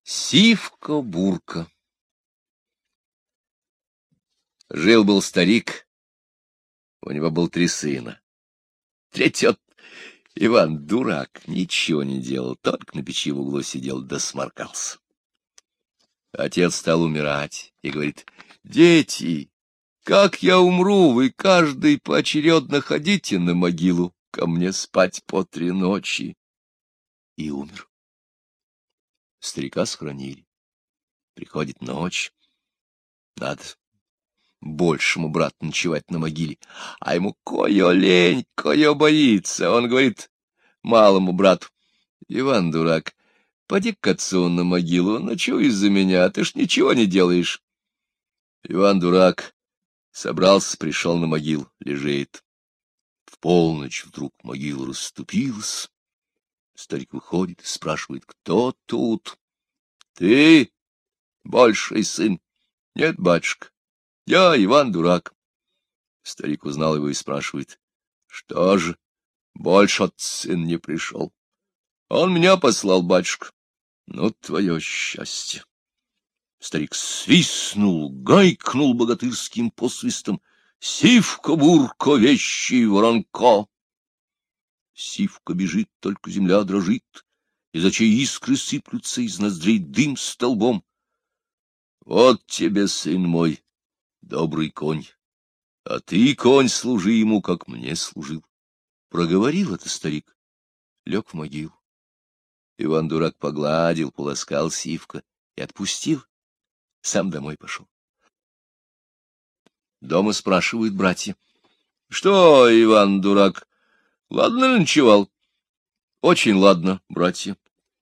Сивка-бурка. Жил-был старик, у него был 3 сына. Третий Иван дурак, ничего не делал, только на печи в углу сидел да сморкался. Отец стал умирать и говорит: «Дети, как я умру, вы каждый поочередно ходите на могилу ко мне спать по 3 ночи». И умер. Старика схоронили. Приходит ночь. Надо большему брату ночевать на могиле. А ему кое лень, кое боится. Он говорит малому брату: «Иван дурак, поди к отцу на могилу, ночуй из-за меня, ты ж ничего не делаешь». Иван дурак собрался, пришел на могилу, лежит. В полночь вдруг могила расступилась. Старик выходит и спрашивает: «Кто тут?» «Ты, больший сын?» «Нет, батюшка, я Иван дурак». Старик узнал его и спрашивает: «Что же, больше сын не пришел?» «Он меня послал, батюшка». «Ну, твое счастье». Старик свистнул, гайкнул богатырским посвистом: «Сивка-бурка, вещий воронко!» Сивка бежит, только земля дрожит, из очей искры сыплются, из ноздрей дым столбом. «Вот тебе, сын мой, добрый конь, а ты, конь, служи ему, как мне служил». Проговорил это старик, лег в могилу. Иван-дурак погладил, полоскал Сивка и отпустил, сам домой пошел. Дома спрашивают братья: «Что, Иван-дурак, ладно ли ночевал?» «Очень ладно, братья».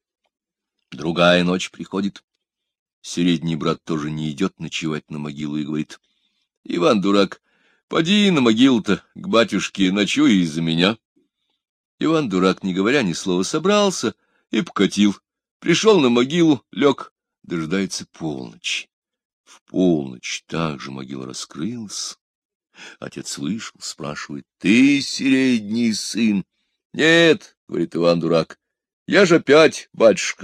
Другая ночь приходит. Средний брат тоже не идет ночевать на могилу и говорит: «Иван-дурак, поди на могилу-то к батюшке, ночуй из-за меня». Иван-дурак, не говоря ни слова, собрался и покатил. Пришел на могилу, лег, дожидается полночи. В полночь также могила раскрылась. Отец вышел, спрашивает: «Ты средний сын?» «Нет, — говорит Иван-дурак, — я же опять батюшка».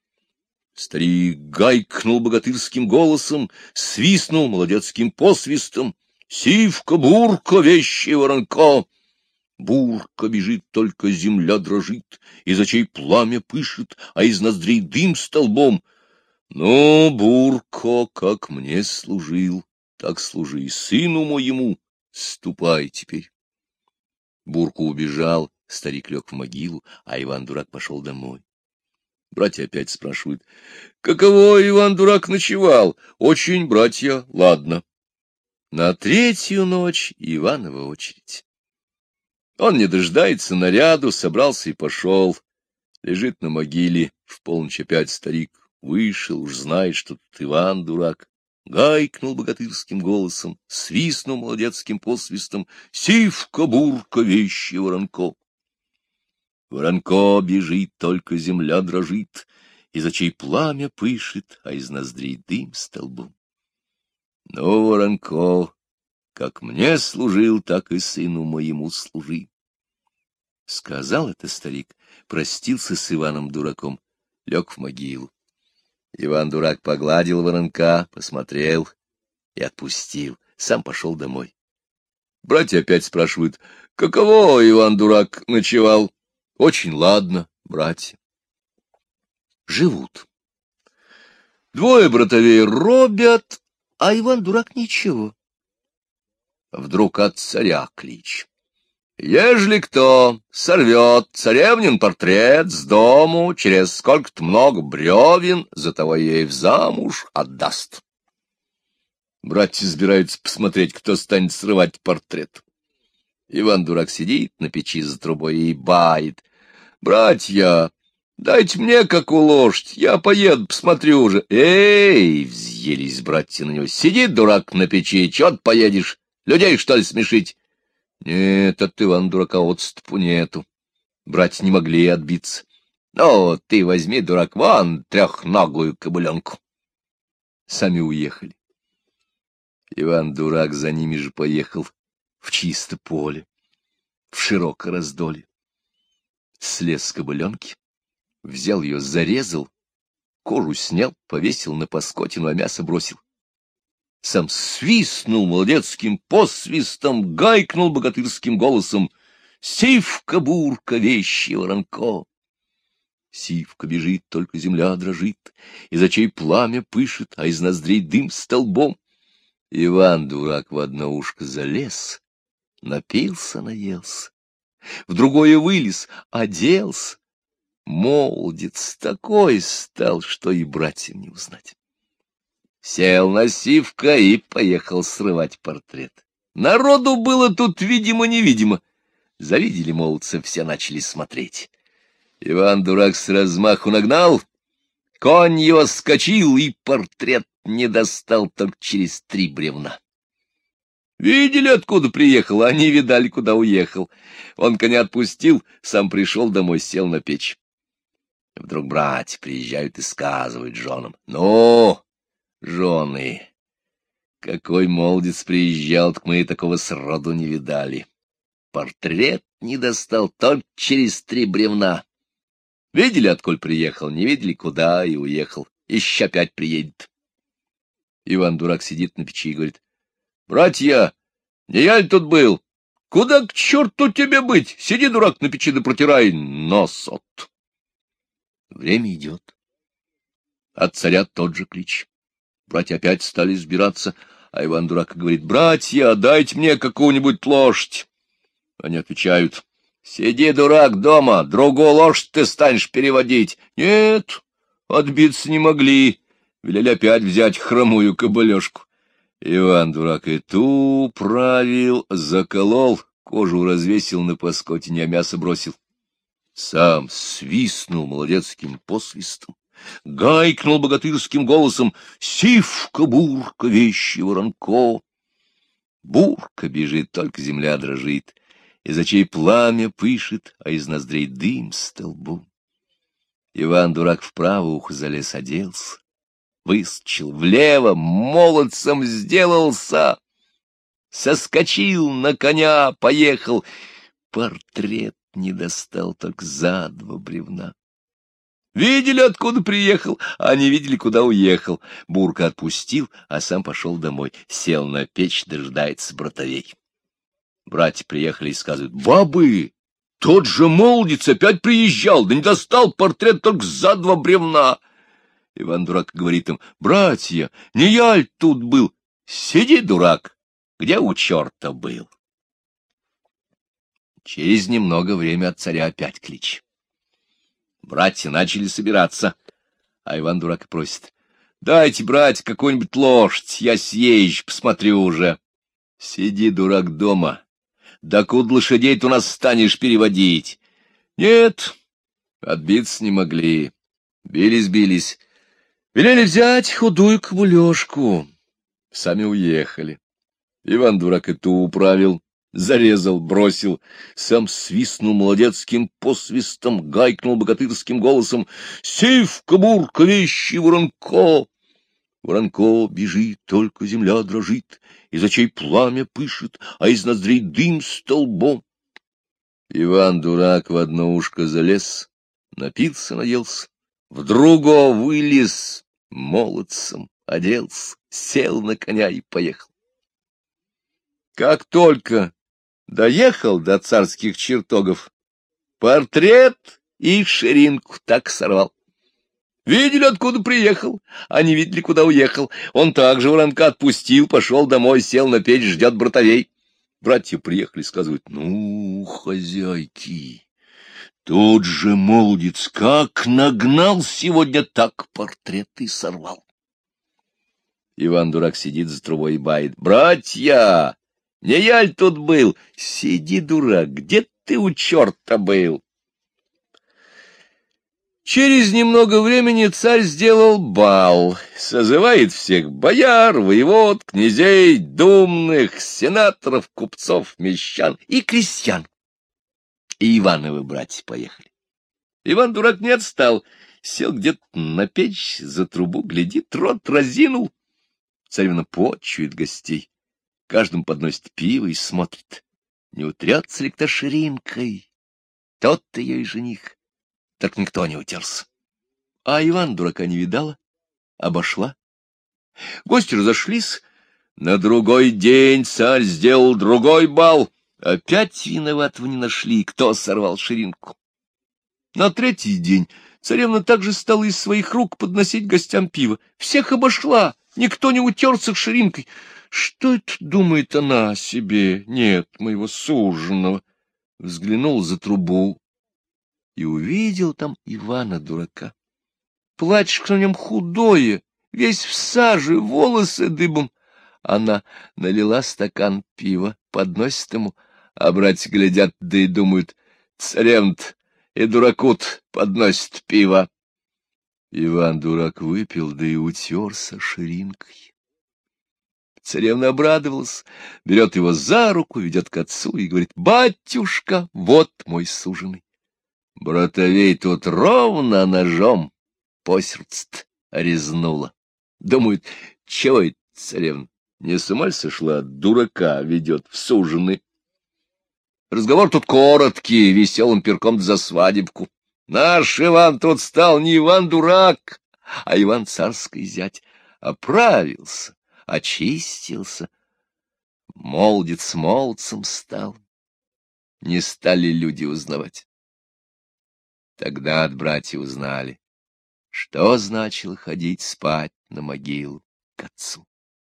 Старик гайкнул богатырским голосом, свистнул молодецким посвистом: «Сивка-бурка, вещий воронко!» Бурка бежит, только земля дрожит, из очей пламя пышет, а из ноздрей дым столбом. «Ну, Бурко, как мне служил, так служи и сыну моему, ступай теперь». Бурка убежал, старик лег в могилу, а Иван-дурак пошел домой. Братья опять спрашивают: «Каково Иван-дурак ночевал?» «Очень, братья, ладно». На 3-ю ночь Иванова очередь. Он не дожидается наряду, собрался и пошел. Лежит на могиле, в полночь опять старик вышел, уж знает, что тут Иван-дурак. Гайкнул богатырским голосом, свистнул молодецким посвистом: «Сивка-бурка, вещий воронко!» Воронко бежит, только земля дрожит, из очей пламя пышет, а из ноздрей дым столбом. «Ну, Воронко, как мне служил, так и сыну моему служи». Сказал это старик, простился с Иваном-дураком, лег в могилу. Иван-дурак погладил Воронка, посмотрел и отпустил, сам пошел домой. Братья опять спрашивают: «Каково Иван-дурак ночевал?» «Очень ладно, братья». Живут. 2 братовей робят, а Иван-дурак ничего. Вдруг от царя клич: «Ежели кто сорвет царевнин портрет с дому, через сколько-то много бревен, за того ей в замуж отдаст». Братья собираются посмотреть, кто станет срывать портрет. Иван-дурак сидит на печи за трубой и бает: «Братья, дайте мне какую лошадь, я поеду, посмотрю уже». «Эй!» — взъелись братья на него. «Сидит дурак на печи, чё ты поедешь? Людей, что ли, смешить?» Нет, от Ивана-дурака отступу нету. Братья не могли отбиться. «Ну, ты возьми, дурак, вон 3-ногую кобыленку». Сами уехали. Иван-дурак за ними же поехал в чисто поле, в широкое раздолье. Слез с кобыленки, взял ее, зарезал кожу снял, повесил на паскотину, а мясо бросил. Сам свистнул молодецким посвистом, гайкнул богатырским голосом: «Сивка-бурка, вещи воронко!» Сивка бежит, только земля дрожит, из очей пламя пышет, а из ноздрей дым столбом. Иван-дурак в одно ушко залез, напился, наелся, в другое вылез, оделся. Молодец такой стал, что и братьям не узнать. Сел на Сивка и поехал срывать портрет. Народу было тут видимо-невидимо. Завидели молодца, все начали смотреть. Иван-дурак с размаху нагнал, конь его скочил, и портрет не достал только через 3 бревна. Видели, откуда приехал, а не видали, куда уехал. Он коня отпустил, сам пришел домой, сел на печь. Вдруг братья приезжают и сказывают женам: «Ну, жены, какой молодец приезжал, так мы такого сроду не видали. Портрет не достал только через 3 бревна. Видели, отколь приехал, не видели, куда, и уехал. Еще опять приедет». Иван-дурак сидит на печи и говорит: «Братья, не я ли тут был? Куда к черту тебе быть? Сиди, дурак, на печи да протирай нос от». Время идет. От царя тот же клич. Братья опять стали сбираться, а Иван-дурак говорит: «Братья, дайте мне какую-нибудь лошадь». Они отвечают: «Сиди, дурак, дома, другую лошадь ты станешь переводить». Нет, отбиться не могли, велели опять взять хромую кобылешку. Иван-дурак и ту правил, заколол, кожу развесил на паскотине, а мясо бросил. Сам свистнул молодецким посвистом, гайкнул богатырским голосом: «Сивка-бурка, вещи воронко!» Бурка бежит, только земля дрожит, из очей пламя пышет, а из ноздрей дым столбом. Иван-дурак вправо ухо залез, оделся, выскочил влево, молодцем сделался, соскочил на коня, поехал. Портрет не достал, только за 2 бревна. Видели, откуда приехал, а не видели, куда уехал. Бурка отпустил, а сам пошел домой, сел на печь, дожидается братовей. Братья приехали и сказывают: «Бабы, тот же молодец опять приезжал, да не достал портрет только за 2 бревна». Иван-дурак говорит им: «Братья, не я ль тут был? Сиди, дурак, где у черта был?» Через немного время от царя опять клич. Братья начали собираться, а Иван-дурак просит: «Дайте, братья, какую-нибудь лошадь, я съезжу, посмотрю уже». «Сиди, дурак, дома, докуда лошадей-то у нас станешь переводить?» Нет, отбиться не могли, бились. Велели взять худую кобылешку, сами уехали. Иван-дурак и ту управил, зарезал, бросил, сам свистнул молодецким посвистом, гайкнул богатырским голосом: «Сивка-бурка, вещи воронко!» Воронко бежит, только земля дрожит, из очей пламя пышет, а из ноздрей дым столбом. Иван-дурак в одно ушко залез, напился, наелся, в другое вылез, молодцем оделся, сел на коня и поехал. Как только доехал до царских чертогов, портрет и ширинку так сорвал. Видели, откуда приехал, а не видели, куда уехал. Он также воронка отпустил, пошел домой, сел на печь, ждет братовей. Братья приехали, сказывают: «Ну, хозяйки, тот же молодец как нагнал сегодня, так портрет и сорвал». Иван-дурак сидит за трубой и бает: «Братья, не я ль тут был? Сиди, дурак, где ты у черта был?» Через немного времени царь сделал бал, созывает всех бояр, воевод, князей, думных, сенаторов, купцов, мещан и крестьян. И Ивановы братья поехали. Иван-дурак не отстал, сел где-то на печь, за трубу, глядит, рот разинул. Царевна почует гостей, каждому подносит пиво и смотрит, не утрется ли кто ширинкой. Тот-то ее и жених. Так никто не утерся. а Иван дурака не видала, обошла. Гости разошлись. На другой день царь сделал другой бал. Опять виноватого не нашли, кто сорвал ширинку. На третий день царевна также стала из своих рук подносить гостям пиво. Всех обошла, никто не утерся ширинкой. Что это думает она о себе? Нет, моего суженого. Взглянул за трубу и увидел там Ивана дурака. Платьишко на нем худое, весь в саже, волосы дыбом. Она налила стакан пива, подносит ему, а братья глядят, да и думают, царевна-то и дураку-то подносит пиво. Иван-дурак выпил, да и утерся ширинкой. Царевна обрадовалась, берет его за руку, ведет к отцу и говорит, батюшка, вот мой суженый. Братовей тут ровно ножом по сердцу резнула. Думают, чего это царевна? Не с ума сошла, дурака ведет в сужены. Разговор тут короткий, веселым перком за свадебку. Наш Иван тут стал не Иван-дурак, а Иван царский зять. Оправился, очистился, молодец молодцем стал. Не стали люди узнавать. Тогда от братьев узнали, что значило ходить спать на могилу к отцу.